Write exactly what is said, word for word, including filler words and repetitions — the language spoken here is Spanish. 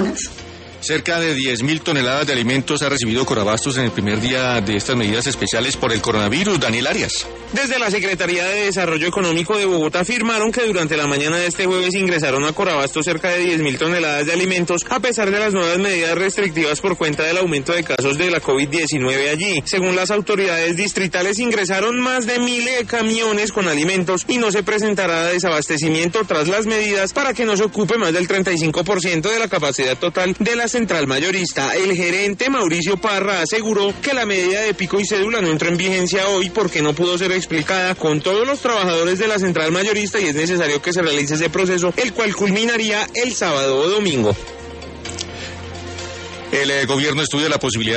Cerca de diez mil toneladas de alimentos ha recibido Corabastos en el primer día de estas medidas especiales por el coronavirus. Daniel Arias. Desde la Secretaría de Desarrollo Económico de Bogotá afirmaron que durante la mañana de este jueves ingresaron a Corabastos cerca de diez mil toneladas de alimentos a pesar de las nuevas medidas restrictivas por cuenta del aumento de casos de la COVID diecinueve allí. Según las autoridades distritales, ingresaron más de mil camiones con alimentos y no se presentará desabastecimiento tras las medidas para que no se ocupe más del treinta y cinco por ciento de la capacidad total de la central mayorista. El gerente Mauricio Parra aseguró que la medida de pico y cédula no entró en vigencia hoy porque no pudo ser explicada con todos los trabajadores de la central mayorista y es necesario que se realice ese proceso, el cual culminaría el sábado o domingo. El eh, gobierno estudia la posibilidad